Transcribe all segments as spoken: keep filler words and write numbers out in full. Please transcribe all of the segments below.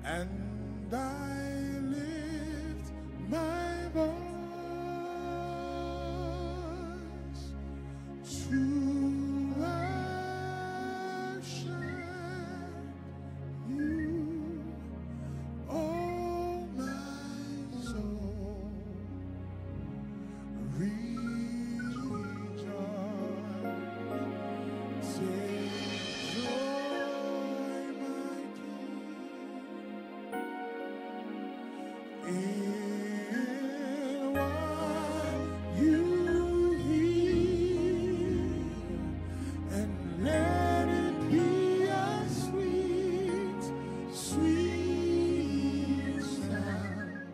and I lift my voice to worship you, oh my soul, rejoice, take joy, my King, in what you hear, and let it be a sweet, sweet sound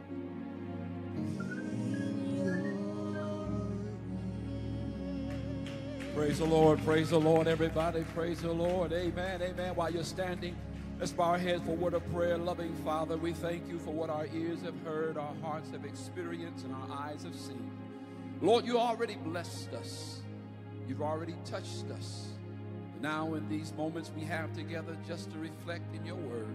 in your ear. Praise the Lord, praise the Lord, everybody. Praise the Lord. Amen, amen. While you're standing, let's bow our heads for a word of prayer. Loving Father, we thank you for what our ears have heard, our hearts have experienced, and our eyes have seen. Lord, you already blessed us. You've already touched us. Now in these moments we have together just to reflect in your word,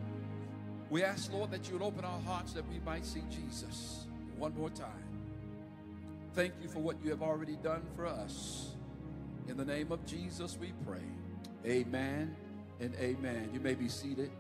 we ask, Lord, that you would open our hearts that we might see Jesus one more time. Thank you for what you have already done for us. In the name of Jesus we pray. Amen and amen. You may be seated.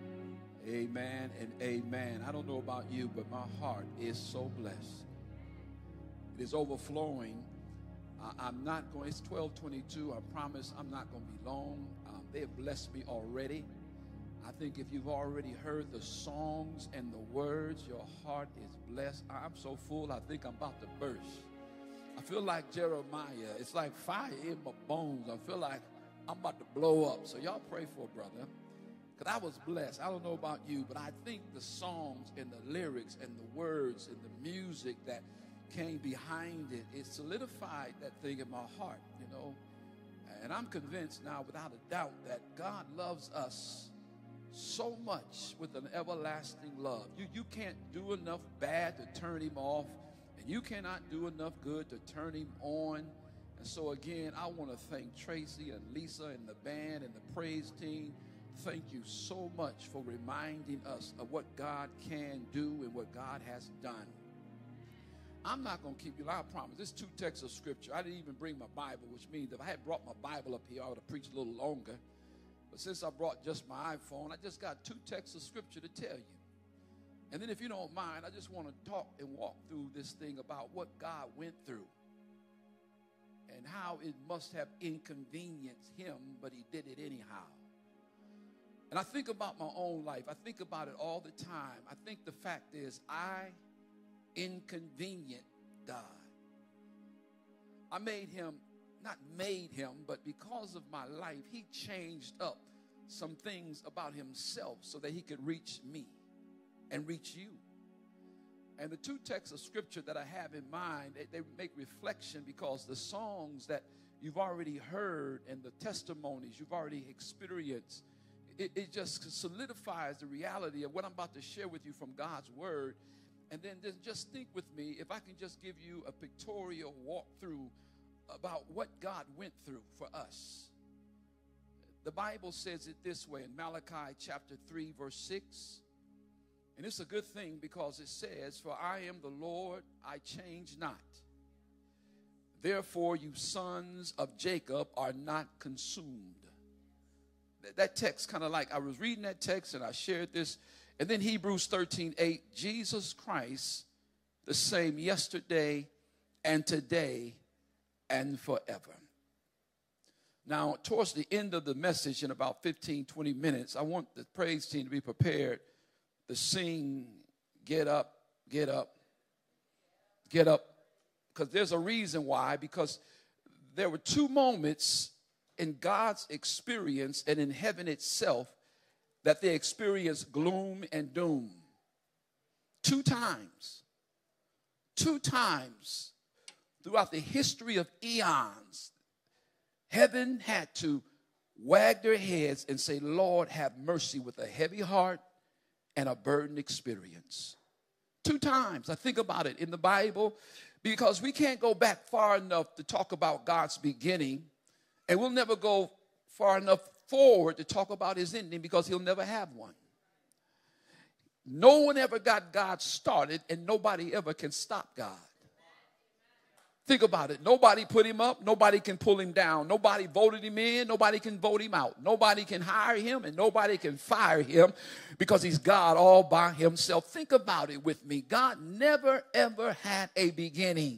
Amen and amen. I don't know about you, but my heart is so blessed. It is overflowing. Uh, I'm not going, it's twelve twenty-two. I promise I'm not going to be long. Um, they have blessed me already. I think if you've already heard the songs and the words, your heart is blessed. I'm so full, I think I'm about to burst. I feel like Jeremiah. It's like fire in my bones. I feel like I'm about to blow up. So y'all pray for a brother. Because I was blessed. I don't know about you, but I think the songs and the lyrics and the words and the music that came behind it, it solidified that thing in my heart, you know. And I'm convinced now, without a doubt, that God loves us so much with an everlasting love. You, you can't do enough bad to turn him off. And you cannot do enough good to turn him on. And so again, I want to thank Tracy and Lisa and the band and the praise team. Thank you so much for reminding us of what God can do and what God has done. I'm not going to keep you, I promise. There's two texts of scripture. I didn't even bring my Bible, which means if I had brought my Bible up here, I would have preached a little longer. But since I brought just my iPhone, I just got two texts of scripture to tell you. And then if you don't mind, I just want to talk and walk through this thing about what God went through and how it must have inconvenienced him, but he did it anyhow. And I think about my own life. I think about it all the time. I think the fact is I inconvenient God. I made him, not made him, but because of my life, he changed up some things about himself so that he could reach me and reach you. And the two texts of scripture that I have in mind, they, they make reflection because the songs that you've already heard and the testimonies you've already experienced, it, it just solidifies the reality of what I'm about to share with you from God's word. And then, then just think with me, if I can just give you a pictorial walkthrough about what God went through for us. The Bible says it this way in Malachi chapter three, verse six. And it's a good thing because it says, "For I am the Lord, I change not. Therefore, you sons of Jacob are not consumed." That, that text kind of like, I was reading that text and I shared this. And then Hebrews thirteen eight, Jesus Christ, the same yesterday and today and forever. Now, towards the end of the message in about fifteen, twenty minutes, I want the praise team to be prepared to sing, "Get Up, Get Up, Get Up." Because there's a reason why. Because there were two moments in God's experience and in heaven itself that they experienced gloom and doom. Two times. Two times throughout the history of eons, heaven had to wag their heads and say, "Lord, have mercy," with a heavy heart and a burdened experience. Two times. I think about it in the Bible because we can't go back far enough to talk about God's beginning, and we'll never go far enough forward to talk about his ending because he'll never have one. No one ever got God started, and nobody ever can stop God. Think about it. Nobody put him up. Nobody can pull him down. Nobody voted him in. Nobody can vote him out. Nobody can hire him, and nobody can fire him because he's God all by himself. Think about it with me. God never, ever had a beginning.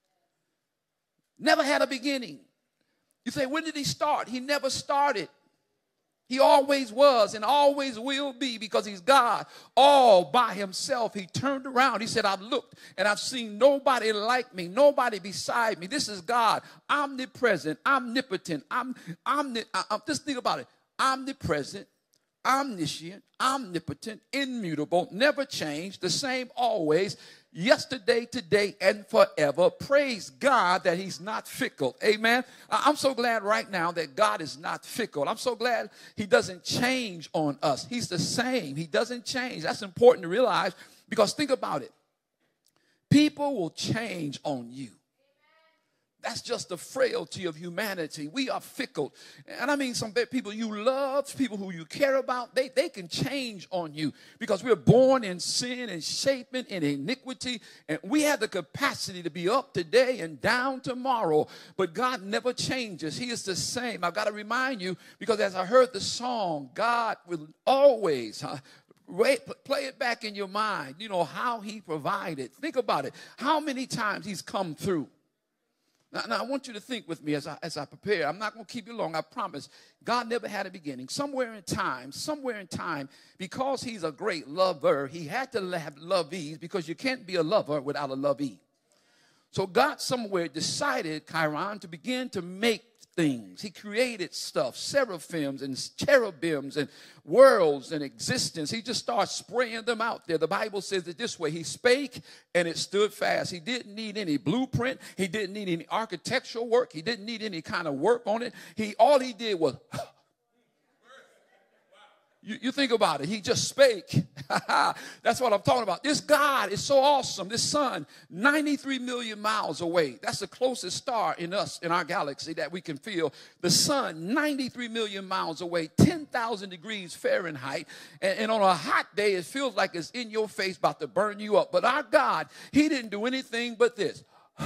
Never had a beginning. You say, when did he start? He never started. He always was and always will be because he's God all by himself. He turned around. He said, I've looked and I've seen nobody like me, nobody beside me. This is God, omnipresent, omnipotent. I'm, omni, I'm, just think about it. Omnipresent, omniscient, omnipotent, immutable, never changed, the same always, yesterday, today, and forever. Praise God that he's not fickle. Amen. I'm so glad right now that God is not fickle. I'm so glad he doesn't change on us. He's the same. He doesn't change. That's important to realize because think about it. People will change on you. That's just the frailty of humanity. We are fickle. And I mean some people you love, people who you care about, they, they can change on you because we're born in sin and shapen in iniquity. And we have the capacity to be up today and down tomorrow. But God never changes. He is the same. I've got to remind you because as I heard the song, God will always... Huh, Wait, play it back in your mind. You know, how he provided. Think about it. How many times he's come through. Now, now, I want you to think with me as I, as I prepare. I'm not going to keep you long, I promise. God never had a beginning. Somewhere in time, somewhere in time, because he's a great lover, he had to have lovees because you can't be a lover without a lovee. So God somewhere decided, Chiron, to begin to make things. He created stuff, seraphims and cherubims and worlds and existence. He just started spraying them out there. The Bible says it this way. He spake and it stood fast. He didn't need any blueprint. He didn't need any architectural work. He didn't need any kind of work on it. He all he did was You, you think about it. He just spake. That's what I'm talking about. This God is so awesome. This sun, ninety-three million miles away. That's the closest star in us, in our galaxy that we can feel. The sun, ninety-three million miles away, ten thousand degrees Fahrenheit. And, and on a hot day, it feels like it's in your face, about to burn you up. But our God, he didn't do anything but this.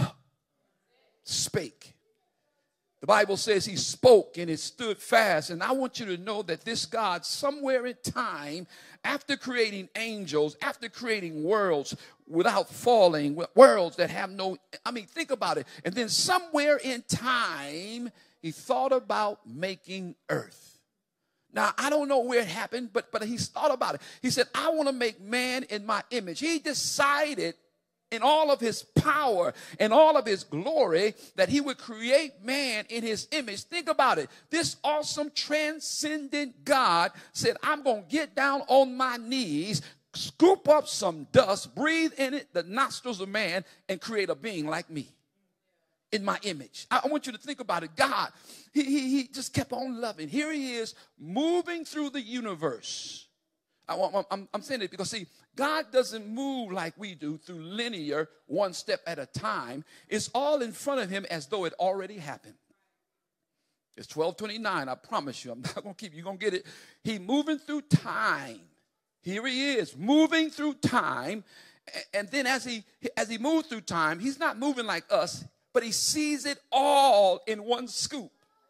Spake. The Bible says he spoke and it stood fast. And I want you to know that this God, somewhere in time, after creating angels, after creating worlds without falling, worlds that have no, I mean, think about it. And then somewhere in time, he thought about making earth. Now, I don't know where it happened, but, but he's thought about it. He said, I want to make man in my image. He decided in all of his power and all of his glory that he would create man in his image. Think about it. This awesome transcendent God said, I'm going to get down on my knees, scoop up some dust, breathe in it, the nostrils of man, and create a being like me in my image. I want you to think about it. God, he, he, he just kept on loving. Here he is moving through the universe. I, I'm, I'm saying it because, see, God doesn't move like we do through linear, one step at a time. It's all in front of him as though it already happened. It's twelve twenty-nine, I promise you. I'm not going to keep you. You're going to get it. He moving through time. Here he is, moving through time. And then as he, as he moves through time, he's not moving like us, but he sees it all in one scoop.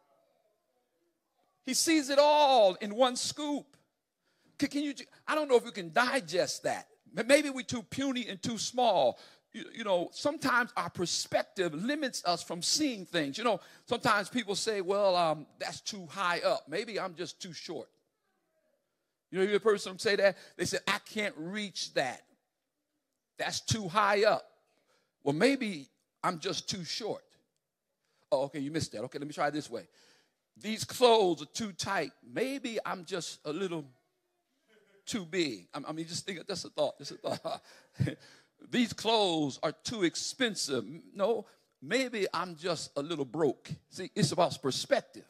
He sees it all in one scoop. Can, can you, I don't know if you can digest that. Maybe we're too puny and too small. You, you know, sometimes our perspective limits us from seeing things. You know, sometimes people say, well, um, that's too high up. Maybe I'm just too short. You know, you hear a person say that? They say, I can't reach that. That's too high up. Well, maybe I'm just too short. Oh, okay, you missed that. Okay, let me try it this way. These clothes are too tight. Maybe I'm just a little too big. I mean, just think, that's a thought. That's a thought. These clothes are too expensive. No, maybe I'm just a little broke. See, it's about perspective.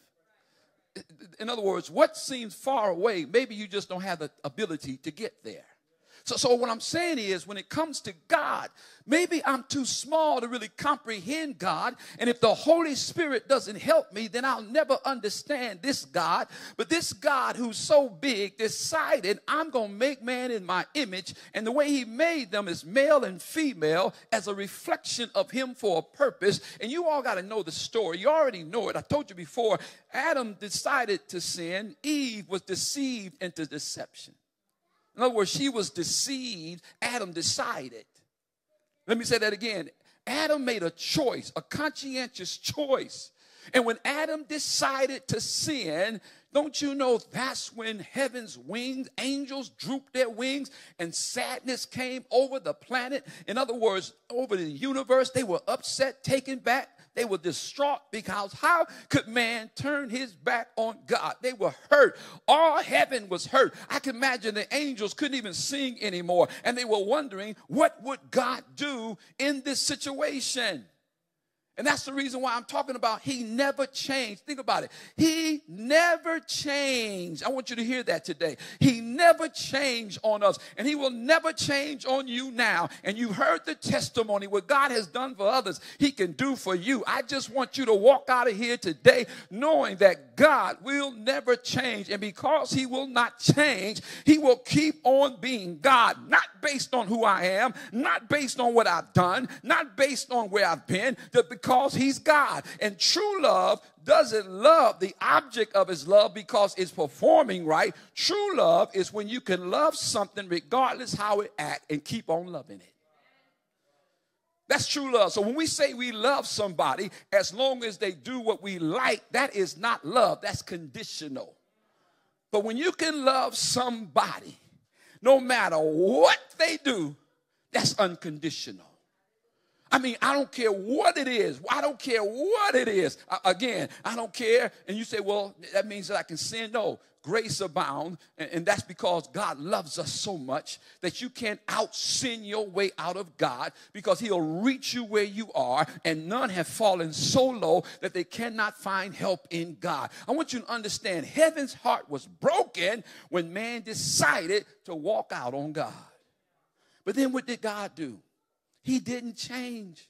In other words, what seems far away, maybe you just don't have the ability to get there. So, so what I'm saying is, when it comes to God, maybe I'm too small to really comprehend God. And if the Holy Spirit doesn't help me, then I'll never understand this God. But this God who's so big decided, I'm going to make man in my image. And the way he made them is male and female as a reflection of him for a purpose. And you all got to know the story. You already know it. I told you before, Adam decided to sin. Eve was deceived into deception. In other words, she was deceived. Adam decided. Let me say that again. Adam made a choice, a conscientious choice. And when Adam decided to sin, don't you know that's when heaven's wings, angels drooped their wings and sadness came over the planet? In other words, over the universe, they were upset, taken back. They were distraught because how could man turn his back on God? They were hurt. All heaven was hurt. I can imagine the angels couldn't even sing anymore. And they were wondering, what would God do in this situation? And that's the reason why I'm talking about he never changed. Think about it. He never changed. I want you to hear that today. He never changed on us, and he will never change on you now. And you've heard the testimony, what God has done for others, he can do for you. I just want you to walk out of here today knowing that God will never change. And because he will not change, he will keep on being God, not based on who I am, not based on what I've done, not based on where I've been, but because he's God. And true love doesn't love the object of his love because it's performing right. True love is when you can love something regardless how it acts and keep on loving it. That's true love. So when we say we love somebody, as long as they do what we like, that is not love. That's conditional. But when you can love somebody, no matter what they do, that's unconditional. I mean, I don't care what it is. I don't care what it is. Uh, again, I don't care. And you say, well, that means that I can sin. No, grace abound. And, and that's because God loves us so much that you can't out-sin your way out of God, because he'll reach you where you are. And none have fallen so low that they cannot find help in God. I want you to understand, heaven's heart was broken when man decided to walk out on God. But then what did God do? He didn't change.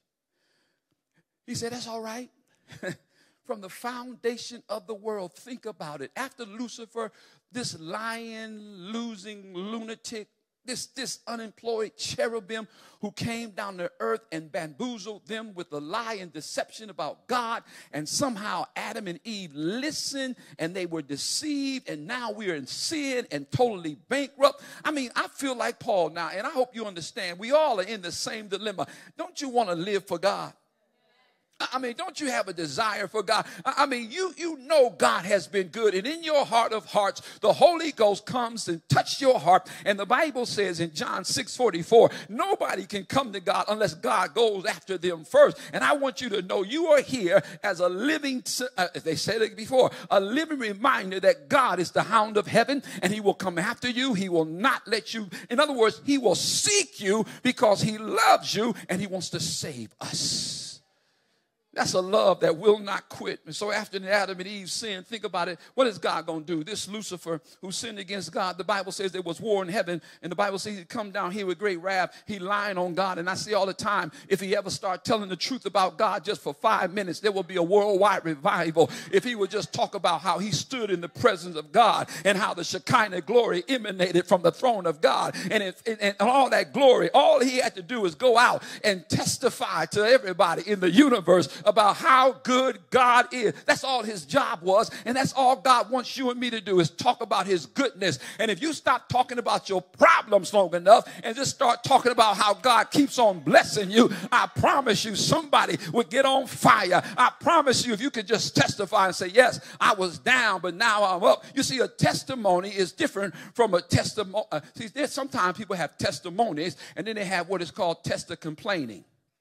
He said, that's all right. From the foundation of the world, think about it. After Lucifer, this lying, losing lunatic, this, this unemployed cherubim who came down to earth and bamboozled them with a lie and deception about God, and somehow Adam and Eve listened and they were deceived, and now we're in sin and totally bankrupt. I mean, I feel like Paul now, and I hope you understand, we all are in the same dilemma. Don't you want to live for God? I mean, don't you have a desire for God? I mean, you, you know God has been good. And in your heart of hearts, the Holy Ghost comes and touches your heart. And the Bible says in John six forty-four, nobody can come to God unless God goes after them first. And I want you to know you are here as a living, uh, they said it before, a living reminder that God is the hound of heaven, and he will come after you. He will not let you. In other words, he will seek you because he loves you and he wants to save us. That's a love that will not quit. And so after Adam and Eve sinned, think about it. What is God going to do? This Lucifer who sinned against God, the Bible says there was war in heaven. And the Bible says he'd come down here with great wrath. He lying on God. And I see all the time, if he ever start telling the truth about God just for five minutes, there will be a worldwide revival. If he would just talk about how he stood in the presence of God and how the Shekinah glory emanated from the throne of God. And, if, and, and all that glory, all he had to do is go out and testify to everybody in the universe about how good God is. That's all his job was, and that's all God wants you and me to do, is talk about his goodness. And if you stop talking about your problems long enough and just start talking about how God keeps on blessing you, I promise you somebody would get on fire. I promise you, if you could just testify and say, yes, I was down, but now I'm up. You see, a testimony is different from a testimony. Uh, see, there's sometimes people have testimonies, and then they have what is called test of complaining.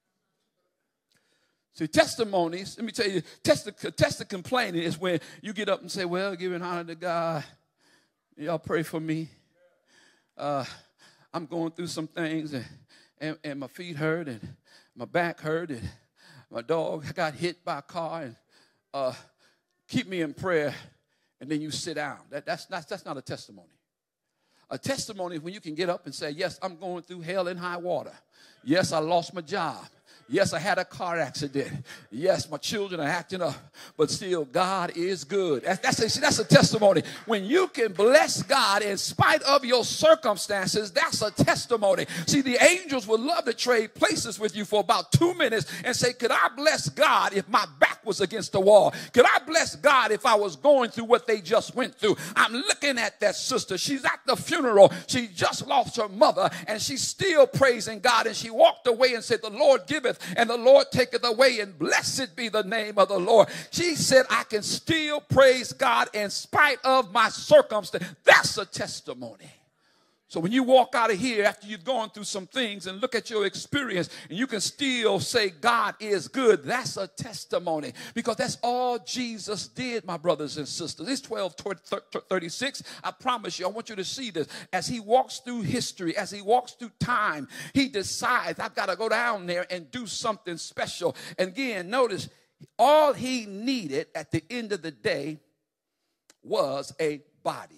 See, testimonies, let me tell you, test of, test of complaining is when you get up and say, well, giving honor to God, y'all pray for me. Uh, I'm going through some things, and, and, and my feet hurt, and my back hurt, and my dog got hit by a car, and uh, keep me in prayer, and then you sit down. That, that's, not, that's not a testimony. A testimony is when you can get up and say, yes, I'm going through hell and high water. Yes, I lost my job. Yes, I had a car accident. Yes, my children are acting up, but still God is good. That's, that's, a, see, that's a testimony. When you can bless God in spite of your circumstances, that's a testimony. See, the angels would love to trade places with you for about two minutes and say, could I bless God if my back was against the wall? Could I bless God if I was going through what they just went through? I'm looking at that sister. She's at the funeral. She just lost her mother, and she's still praising God. And she walked away and said, the Lord giveth and the Lord taketh away, and blessed be the name of the Lord. She said, I can still praise God in spite of my circumstance. That's a testimony. So when you walk out of here after you've gone through some things and look at your experience and you can still say God is good, that's a testimony, because that's all Jesus did, my brothers and sisters. It's twelve thirty-six. I promise you, I want you to see this. As he walks through history, as he walks through time, he decides, I've got to go down there and do something special. And again, notice, all he needed at the end of the day was a body.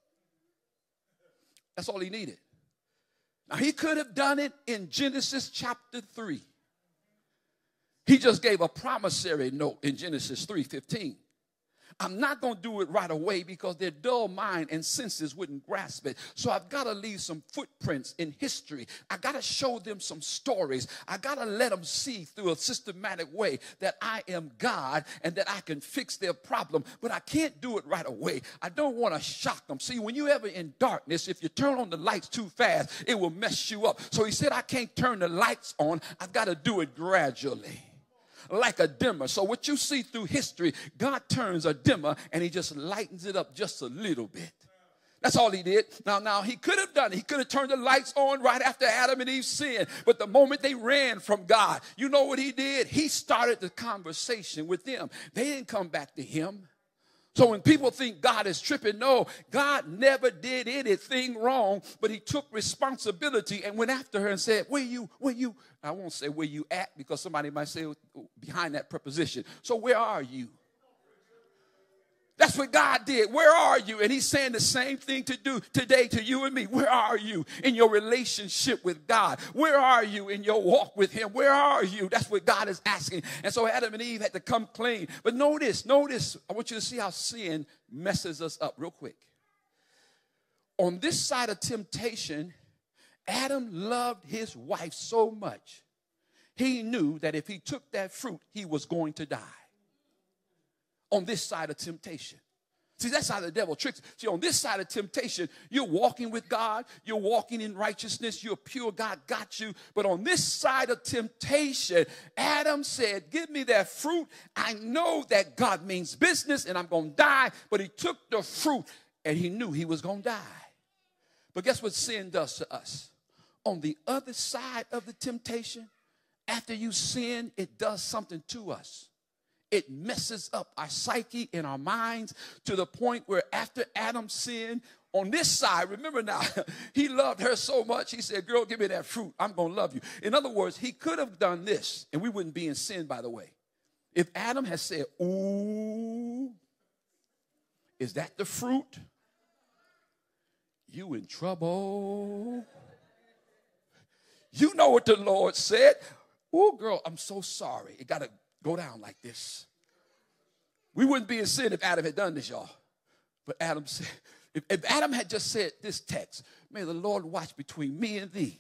That's all he needed. Now, he could have done it in Genesis chapter three. He just gave a promissory note in Genesis three fifteen. I'm not going to do it right away because their dull mind and senses wouldn't grasp it. So I've got to leave some footprints in history. I got to show them some stories. I got to let them see through a systematic way that I am God and that I can fix their problem. But I can't do it right away. I don't want to shock them. See, when you're ever in darkness, if you turn on the lights too fast, it will mess you up. So he said, I can't turn the lights on. I've got to do it gradually, like a dimmer. So what you see through history, God turns a dimmer and he just lightens it up just a little bit. That's all he did. Now, now he could have done it. He could have turned the lights on right after Adam and Eve sinned. But the moment they ran from God, you know what he did? He started the conversation with them. They didn't come back to him. So when people think God is tripping, no, God never did anything wrong, but he took responsibility and went after her and said, where you, where you, I won't say where you at, because somebody might say behind that preposition. So where are you? That's what God did. Where are you? And he's saying the same thing to do today to you and me. Where are you in your relationship with God? Where are you in your walk with him? Where are you? That's what God is asking. And so Adam and Eve had to come clean. But notice, notice, I want you to see how sin messes us up real quick. On this side of temptation, Adam loved his wife so much, he knew that if he took that fruit, he was going to die. On this side of temptation. See, that's how the devil tricks. See, on this side of temptation, you're walking with God. You're walking in righteousness. You're pure. God got you. But on this side of temptation, Adam said, give me that fruit. I know that God means business and I'm going to die. But he took the fruit and he knew he was going to die. But guess what sin does to us? On the other side of the temptation, after you sin, it does something to us. It messes up our psyche and our minds to the point where after Adam sinned, on this side, remember now, he loved her so much, he said, girl, give me that fruit. I'm going to love you. In other words, he could have done this, and we wouldn't be in sin, by the way. If Adam had said, ooh, is that the fruit? You in trouble. You know what the Lord said. Ooh, girl, I'm so sorry. It got to go down like this. We wouldn't be in sin if Adam had done this, y'all. But Adam said, if, if Adam had just said this text, may the Lord watch between me and thee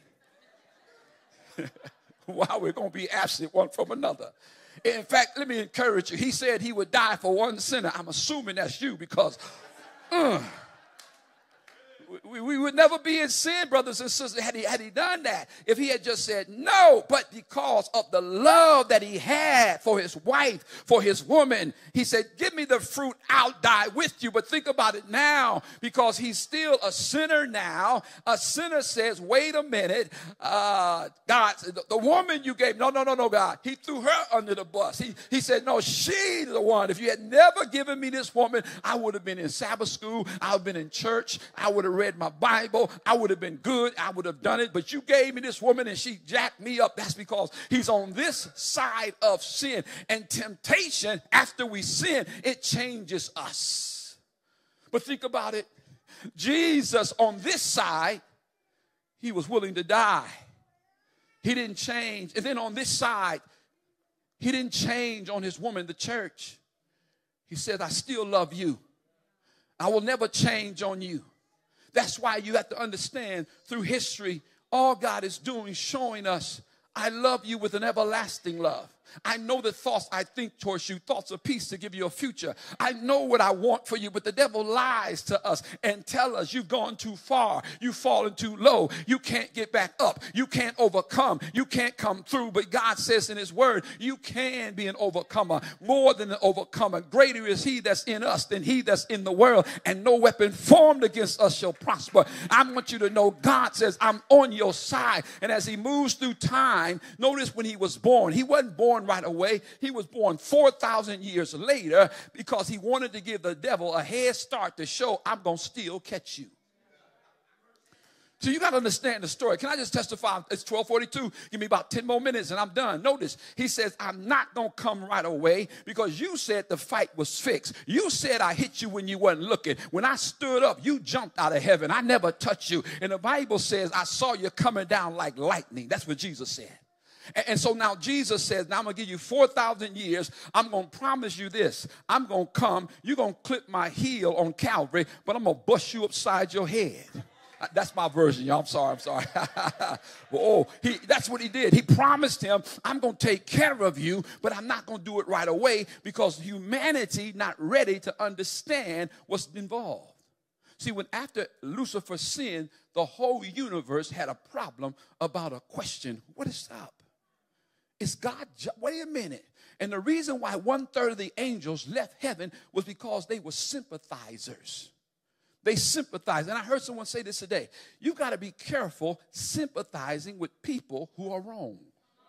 while we're going to be absent one from another. In fact, let me encourage you. He said he would die for one sinner. I'm assuming that's you because uh, we, we would never be in sin, brothers and sisters, had he, had he done that. If he had just said no, but because of the love that he had for his wife, for his woman, he said, give me the fruit, I'll die with you. But think about it now, because he's still a sinner now. A sinner says, wait a minute, uh, God, the, the woman you gave, no, no, no, no, God. He threw her under the bus. He, he said, no, she's the one. If you had never given me this woman, I would have been in Sabbath school. I would have been in church. I would have read my Bible. I would have been good. I would have done it. But you gave me this woman and she jacked me up. That's because he's on this side of sin. And temptation, after we sin, it changes us. But think about it. Jesus on this side, he was willing to die. He didn't change. And then on this side, he didn't change on his woman, the church. He said, I still love you. I will never change on you. That's why you have to understand through history, all God is doing is showing us, I love you with an everlasting love. I know the thoughts I think towards you, thoughts of peace to give you a future. I know what I want for you, but the devil lies to us and tell us you've gone too far. You've fallen too low. You can't get back up. You can't overcome. You can't come through. But God says in his word, you can be an overcomer, more than an overcomer. Greater is he that's in us than he that's in the world, and no weapon formed against us shall prosper. I want you to know God says, I'm on your side. And as he moves through time, notice when he was born, he wasn't born right away. He was born four thousand years later because he wanted to give the devil a head start to show I'm going to still catch you. So you got to understand the story. Can I just testify? It's twelve forty-two. Give me about ten more minutes and I'm done. Notice, he says, I'm not going to come right away because you said the fight was fixed. You said I hit you when you wasn't looking. When I stood up, you jumped out of heaven. I never touched you. And the Bible says, I saw you coming down like lightning. That's what Jesus said. And so now Jesus says, now I'm going to give you four thousand years. I'm going to promise you this. I'm going to come. You're going to clip my heel on Calvary, but I'm going to bust you upside your head. That's my version, y'all. I'm sorry. I'm sorry. Well, oh, he, that's what he did. He promised him, I'm going to take care of you, but I'm not going to do it right away because humanity not ready to understand what's involved. See, when after Lucifer sinned, the whole universe had a problem about a question. What is up? Is God, wait a minute. And the reason why one third of the angels left heaven was because they were sympathizers. They sympathized. And I heard someone say this today. You've got to be careful sympathizing with people who are wrong.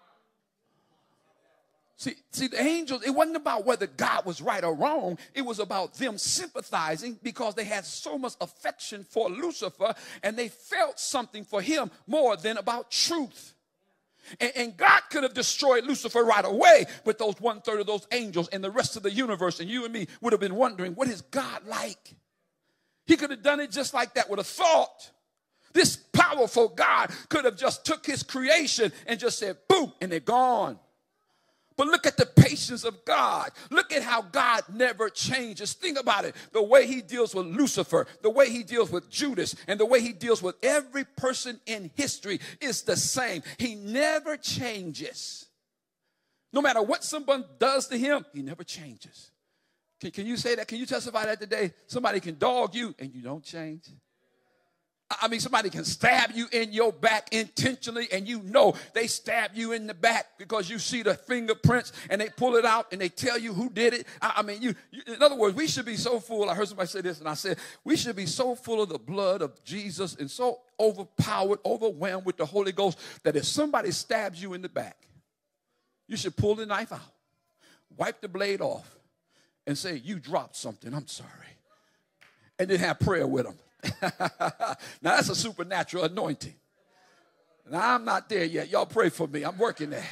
See, see, the angels, it wasn't about whether God was right or wrong. It was about them sympathizing because they had so much affection for Lucifer and they felt something for him more than about truth. And, and God could have destroyed Lucifer right away, but those one third of those angels and the rest of the universe and you and me would have been wondering, what is God like? He could have done it just like that with a thought. This powerful God could have just took his creation and just said, boom, and they're gone. But look at the patience of God. Look at how God never changes. Think about it. The way he deals with Lucifer, the way he deals with Judas, and the way he deals with every person in history is the same. He never changes. No matter what someone does to him, he never changes. Can, can you say that? Can you testify that today? Somebody can dog you and you don't change. I mean, somebody can stab you in your back intentionally and you know they stab you in the back because you see the fingerprints and they pull it out and they tell you who did it. I, I mean, you, you, in other words, we should be so full. I heard somebody say this and I said, we should be so full of the blood of Jesus and so overpowered, overwhelmed with the Holy Ghost that if somebody stabs you in the back, you should pull the knife out, wipe the blade off and say, you dropped something, I'm sorry. And then have prayer with them. Now that's a supernatural anointing. Now I'm not there yet. Y'all pray for me. I'm working there.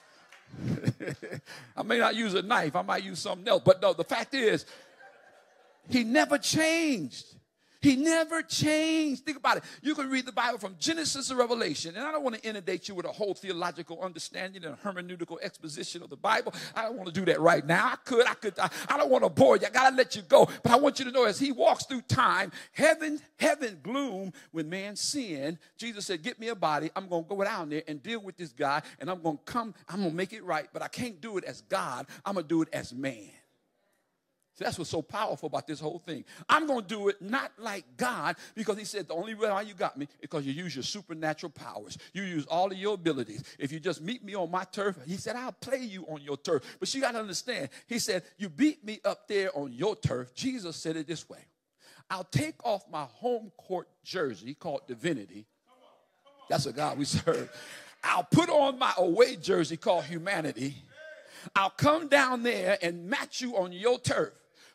I may not use a knife. I might use something else. But no, the fact is, he never changed. He never changed. Think about it. You can read the Bible from Genesis to Revelation. And I don't want to inundate you with a whole theological understanding and a hermeneutical exposition of the Bible. I don't want to do that right now. I could. I could. I, I don't want to bore you. I got to let you go. But I want you to know as he walks through time, heaven, heaven gloom when man sinned. Jesus said, get me a body. I'm going to go down there and deal with this guy. And I'm going to come. I'm going to make it right. But I can't do it as God. I'm going to do it as man. So that's what's so powerful about this whole thing. I'm going to do it not like God because he said the only way you got me is because you use your supernatural powers. You use all of your abilities. If you just meet me on my turf, he said, I'll play you on your turf. But you got to understand, he said, you beat me up there on your turf. Jesus said it this way. I'll take off my home court jersey called divinity. That's a God we serve. I'll put on my away jersey called humanity. I'll come down there and match you on your turf.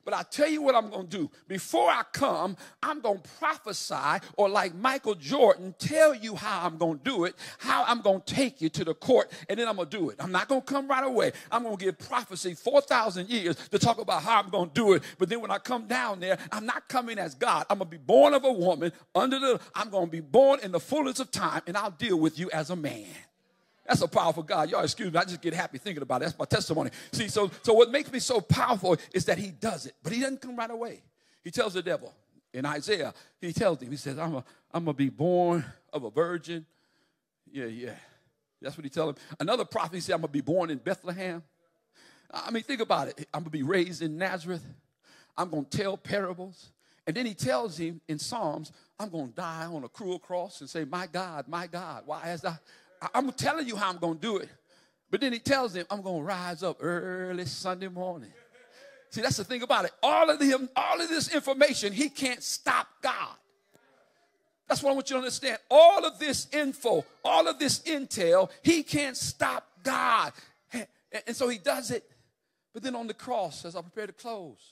But I tell you what I'm going to do. Before I come, I'm going to prophesy, or like Michael Jordan, tell you how I'm going to do it, how I'm going to take you to the court, and then I'm going to do it. I'm not going to come right away. I'm going to give prophecy four thousand years to talk about how I'm going to do it. But then when I come down there, I'm not coming as God. I'm going to be born of a woman under the, I'm going to be born in the fullness of time, and I'll deal with you as a man. That's a powerful God. Y'all excuse me. I just get happy thinking about it. That's my testimony. See, so, so what makes me so powerful is that he does it. But he doesn't come right away. He tells the devil in Isaiah, he tells him, he says, I'm going to be born of a virgin. Yeah, yeah. That's what he tells him. Another prophet, he said, I'm going to be born in Bethlehem. I mean, think about it. I'm going to be raised in Nazareth. I'm going to tell parables. And then he tells him in Psalms, I'm going to die on a cruel cross and say, my God, my God, why has I... I'm telling you how I'm going to do it. But then he tells them, I'm going to rise up early Sunday morning. See, that's the thing about it. All of him, all of this information, he can't stop God. That's what I want you to understand. All of this info, all of this intel, he can't stop God. And so he does it. But then on the cross, as I prepare to close,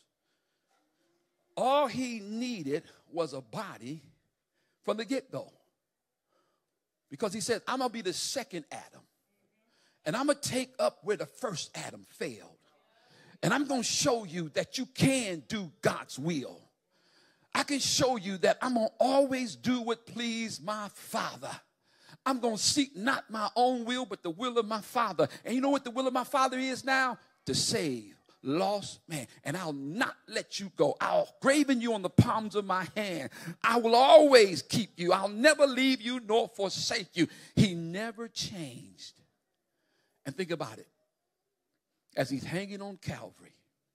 all he needed was a body from the get-go. Because he said, I'm going to be the second Adam. And I'm going to take up where the first Adam failed. And I'm going to show you that you can do God's will. I can show you that I'm going to always do what please my Father. I'm going to seek not my own will, but the will of my Father. And you know what the will of my Father is now? To save lost man. And I'll not let you go. I'll graven you on the palms of my hand. I will always keep you. I'll never leave you nor forsake you. He never changed. And think about it. As he's hanging on Calvary,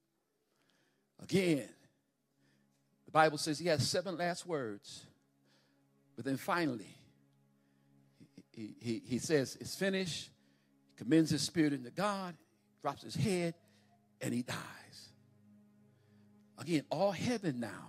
again, the Bible says he has seven last words. But then finally, he, he, he says, it's finished. He commends his spirit into God, drops his head, and he dies. Again, all heaven now,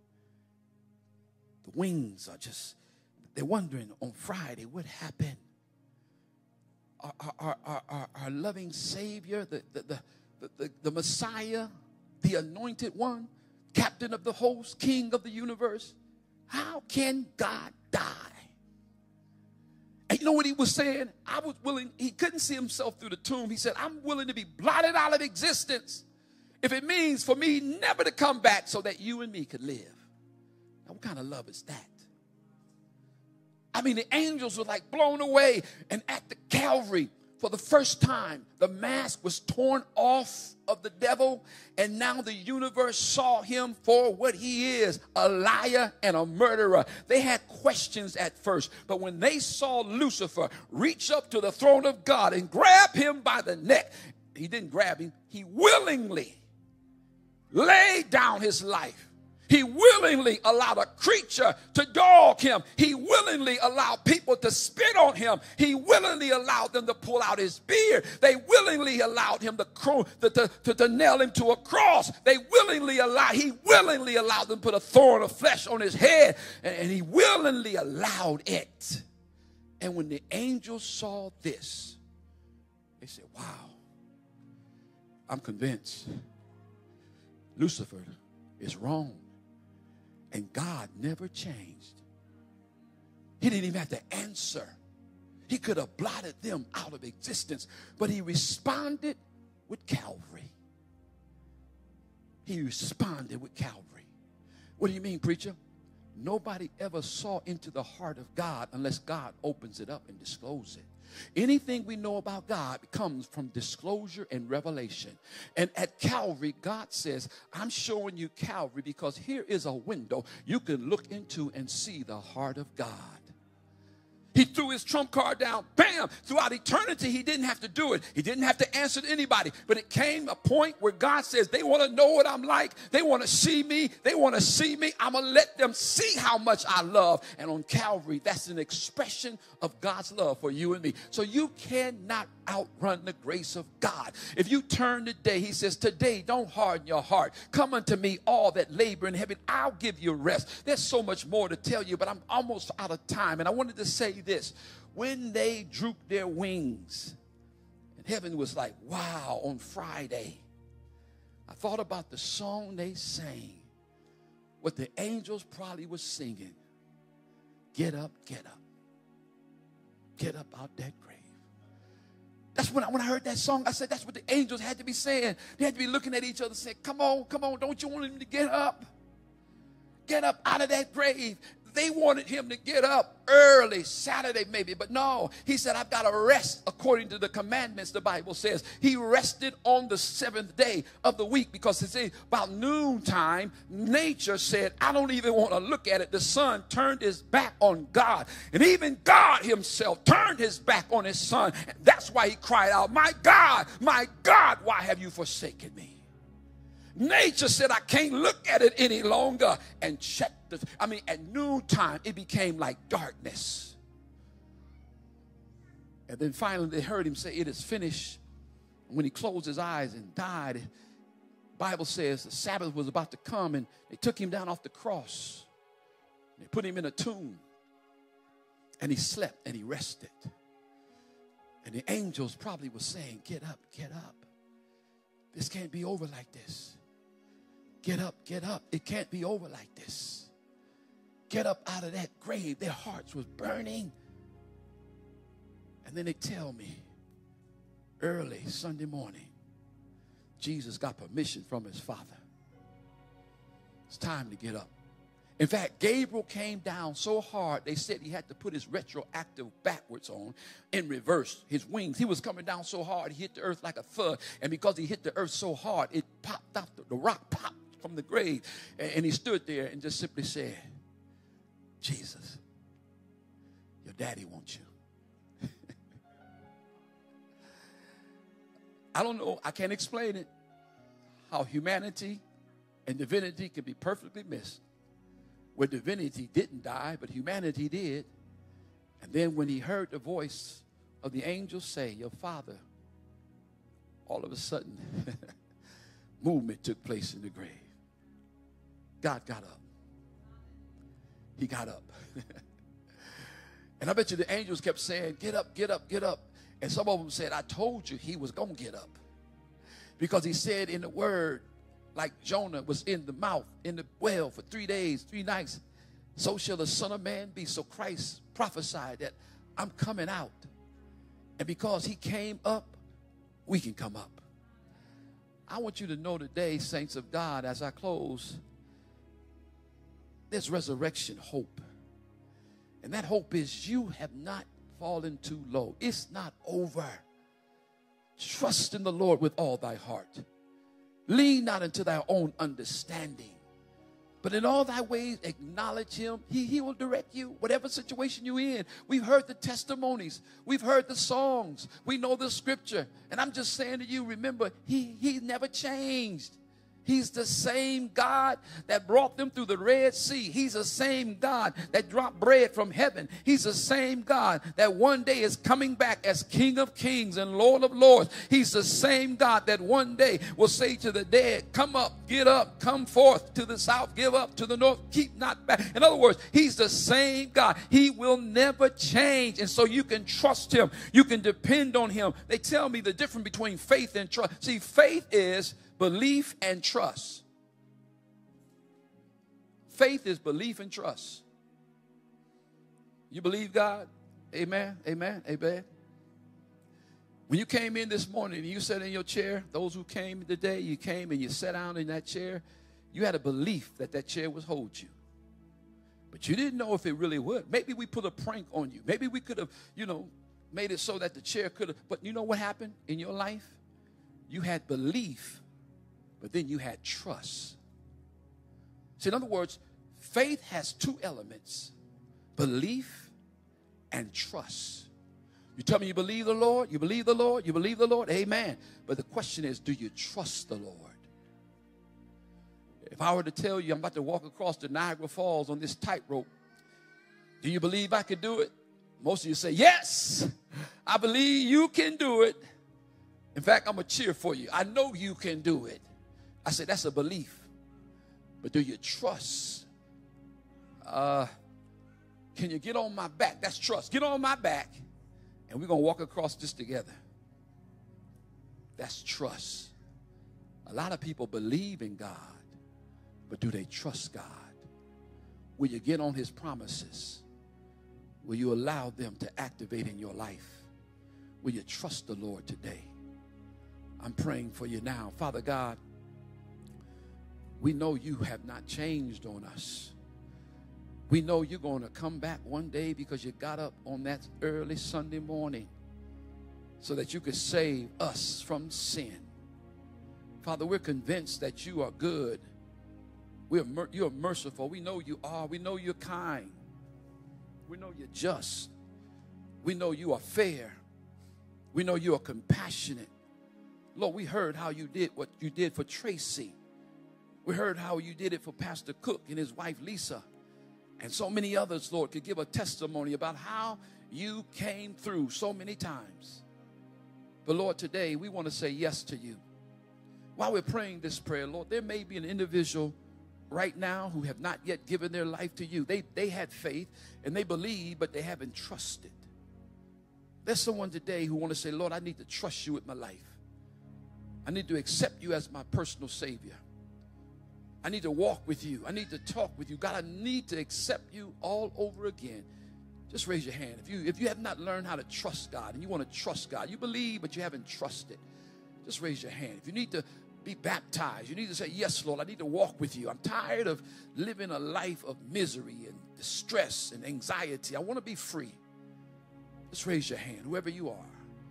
the wings are just, they're wondering on Friday what happened. Our, our, our, our, our loving Savior, the, the, the, the, the Messiah, the anointed one, captain of the host, king of the universe. How can God die? And you know what he was saying? I was willing, he couldn't see himself through the tomb. He said, I'm willing to be blotted out of existence if it means for me never to come back so that you and me could live. Now, what kind of love is that? I mean, the angels were like blown away. And at the Calvary, for the first time, the mask was torn off of the devil. And now the universe saw him for what he is, a liar and a murderer. They had questions at first. But when they saw Lucifer reach up to the throne of God and grab him by the neck, he didn't grab him. He willingly laid down his life. He willingly allowed a creature to dog him. He willingly allowed people to spit on him. He willingly allowed them to pull out his beard. They willingly allowed him to, cro- to, to, to, to nail him to a cross. They willingly allowed, he willingly allowed them to put a thorn of flesh on his head. And, and he willingly allowed it. And when the angels saw this, they said, wow, I'm convinced Lucifer is wrong. And God never changed. He didn't even have to answer. He could have blotted them out of existence. But he responded with Calvary. He responded with Calvary. What do you mean, preacher? Nobody ever saw into the heart of God unless God opens it up and discloses it. Anything we know about God comes from disclosure and revelation. And at Calvary, God says, I'm showing you Calvary because here is a window you can look into and see the heart of God. He threw his trump card down, bam, throughout eternity. He didn't have to do it. He didn't have to answer to anybody. But it came a point where God says, they want to know what I'm like. They want to see me. They want to see me. I'm going to let them see how much I love. And on Calvary, that's an expression of God's love for you and me. So you cannot outrun the grace of God. If you turn today, he says, today, don't harden your heart. Come unto me, all that labor in heaven. I'll give you rest. There's so much more to tell you, but I'm almost out of time. And I wanted to say this. When they drooped their wings, and heaven was like, wow, on Friday, I thought about the song they sang, what the angels probably was singing. Get up, get up. Get up out that grave. That's when I, when I heard that song, I said that's what the angels had to be saying. They had to be looking at each other saying, come on, come on, don't you want him to get up? Get up out of that grave. They wanted him to get up early, Saturday maybe, but no. He said, I've got to rest according to the commandments, the Bible says. He rested on the seventh day of the week because it's about noontime. Nature said, I don't even want to look at it. The son turned his back on God. And even God himself turned his back on his son. And that's why he cried out, my God, my God, why have you forsaken me? Nature said, I can't look at it any longer. And check the, I mean, at noontime, it became like darkness. And then finally, they heard him say, it is finished. When he closed his eyes and died, the Bible says the Sabbath was about to come, and they took him down off the cross. They put him in a tomb. And he slept and he rested. And the angels probably were saying, get up, get up. This can't be over like this. Get up, get up. It can't be over like this. Get up out of that grave. Their hearts was burning. And then they tell me, early Sunday morning, Jesus got permission from his Father. It's time to get up. In fact, Gabriel came down so hard, they said he had to put his retroactive backwards on in reverse, his wings. He was coming down so hard, he hit the earth like a thud. And because he hit the earth so hard, it popped out, the rock popped from the grave. And he stood there and just simply said, Jesus, your daddy wants you. I don't know, I can't explain it, how humanity and divinity can be perfectly missed. Where divinity didn't die, but humanity did. And then when he heard the voice of the angel say, your father, all of a sudden, movement took place in the grave. God got up. He got up. And I bet you the angels kept saying, get up, get up, get up. And some of them said, I told you he was going to get up. Because he said in the word, like Jonah was in the mouth, in the well for three days, three nights, so shall the Son of Man be. So Christ prophesied that I'm coming out. And because he came up, we can come up. I want you to know today, saints of God, as I close, there's resurrection hope. And that hope is you have not fallen too low. It's not over. Trust in the Lord with all thy heart. Lean not into thy own understanding, but in all thy ways acknowledge him. He, he will direct you, whatever situation you're in. We've heard the testimonies. We've heard the songs. We know the scripture. And I'm just saying to you, remember, he, he never changed. He's the same God that brought them through the Red Sea. He's the same God that dropped bread from heaven. He's the same God that one day is coming back as King of Kings and Lord of Lords. He's the same God that one day will say to the dead, come up, get up, come forth to the south, give up to the north, keep not back. In other words, he's the same God. He will never change. And so you can trust him. You can depend on him. They tell me the difference between faith and trust. See, faith is belief and trust. Faith is belief and trust. You believe God? Amen, amen, amen. When you came in this morning and you sat in your chair, those who came today, you came and you sat down in that chair, you had a belief that that chair would hold you. But you didn't know if it really would. Maybe we put a prank on you. Maybe we could have, you know, made it so that the chair could have. But you know what happened in your life? You had belief. But then you had trust. So in other words, faith has two elements, belief and trust. You tell me you believe the Lord, you believe the Lord, you believe the Lord, amen. But the question is, do you trust the Lord? If I were to tell you I'm about to walk across the Niagara Falls on this tightrope, do you believe I could do it? Most of you say, yes, I believe you can do it. In fact, I'm going to cheer for you. I know you can do it. I said, that's a belief. But do you trust? Uh, can you get on my back? That's trust. Get on my back, and we're going to walk across this together. That's trust. A lot of people believe in God, but do they trust God? Will you get on his promises? Will you allow them to activate in your life? Will you trust the Lord today? I'm praying for you now. Father God, we know you have not changed on us. We know you're going to come back one day because you got up on that early Sunday morning so that you could save us from sin. Father, we're convinced that you are good. We're mer- you're merciful. We know you are. We know you're kind. We know you're just. We know you are fair. We know you are compassionate. Lord, we heard how you did what you did for Tracy. We heard how you did it for Pastor Cook and his wife Lisa. And so many others, Lord, could give a testimony about how you came through so many times. But Lord, today we want to say yes to you. While we're praying this prayer, Lord, there may be an individual right now who have not yet given their life to you. They, they had faith and they believe, but they haven't trusted. There's someone today who want to say, Lord, I need to trust you with my life. I need to accept you as my personal Savior. I need to walk with you. I need to talk with you. God, I need to accept you all over again. Just raise your hand. If you, if you have not learned how to trust God and you want to trust God, you believe but you haven't trusted, just raise your hand. If you need to be baptized, you need to say, yes, Lord, I need to walk with you. I'm tired of living a life of misery and distress and anxiety. I want to be free. Just raise your hand, whoever you are.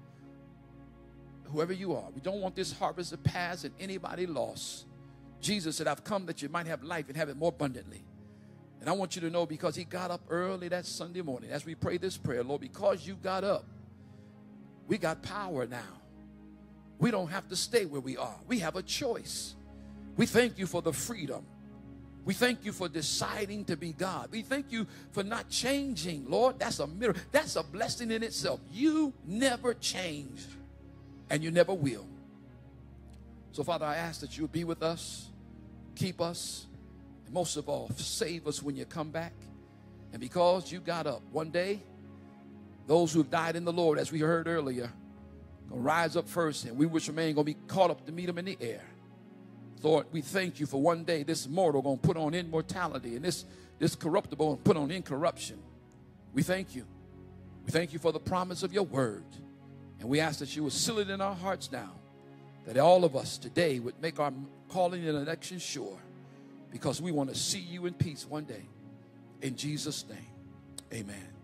Whoever you are. We don't want this harvest to pass and anybody lost. Jesus said, I've come that you might have life and have it more abundantly. And I want you to know, because he got up early that Sunday morning, as we pray this prayer, Lord, because you got up, we got power now. We don't have to stay where we are. We have a choice. We thank you for the freedom. We thank you for deciding to be God. We thank you for not changing, Lord. That's a miracle. That's a blessing in itself. You never changed, and you never will. So, Father, I ask that you would be with us, keep us, and most of all, save us when you come back. And because you got up one day, those who have died in the Lord, as we heard earlier, going to rise up first, and we which remain going to be caught up to meet them in the air. Lord, we thank you for one day this mortal going to put on immortality, and this, this corruptible going to put on incorruption. We thank you. We thank you for the promise of your word. And we ask that you will seal it in our hearts now, that all of us today would make our calling and election sure, because we want to see you in peace one day. In Jesus' name, amen.